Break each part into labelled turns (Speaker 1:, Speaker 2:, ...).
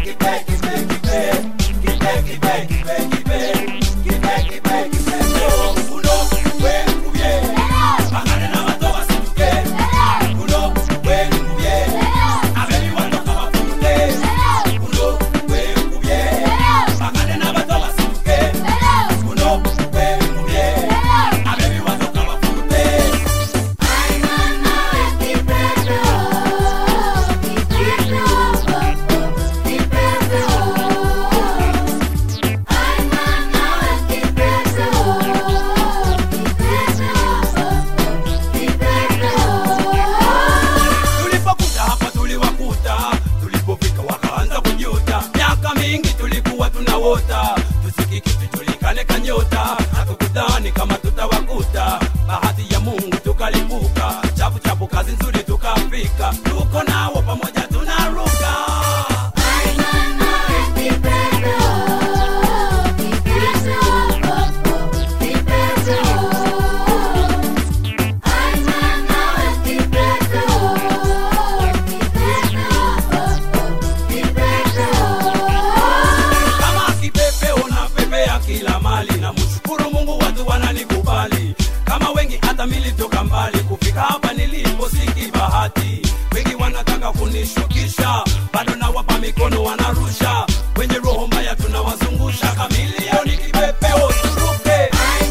Speaker 1: Tusikiki tujulikane kanyota, hatukudhani kama tutawakuta. Bahati ya Mungu tukalipuka, chapu chapu kazi nzuri tukafika. Tuko nao pamoja tunaruka. Kila mali na mshukuru Mungu watu wananikubali. Kama wengi hata militoka mbali kufika hapa nilipo siki bahati. Wengi wanataka kunishukisha, bado nawapa mikono wanarusha. Wenye roho mbaya tunawazungusha, kamilioni kipepeo turuke.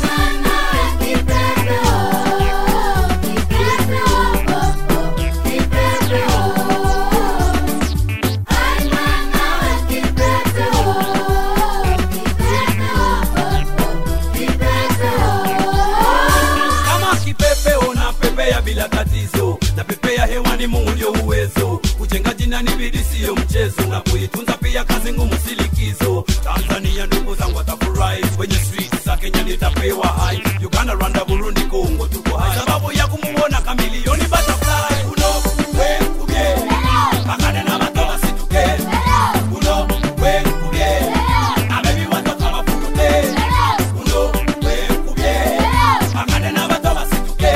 Speaker 1: Bila tatizo, na pepea hewani Mungu ndio uwezo. Kujenga jina ni bidii sio mchezo, na kuitunza pia kazi ngumu si likizo. Tanzania ndugu zangu watafurahi, kwenye streets za Kenya nitapewa hai. Uganda, Rwanda, Burundi, Kongo tuko hai, sababu ya kumuona kamilioni butterfly. Uno, we, kubye, pakane na matoa situke. Uno, we, kubye, abebi watoka mafukute. Uno, we, kubye, pakane na matoa situke.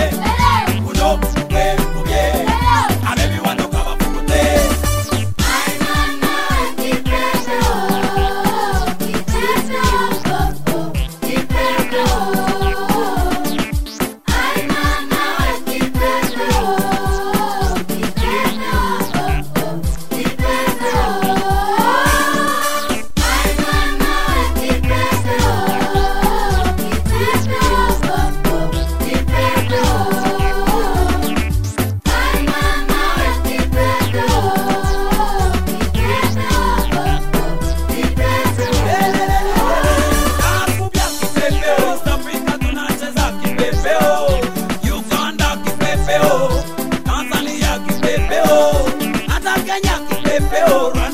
Speaker 1: Tanzania kipepeo, hata Kenya kipepeo.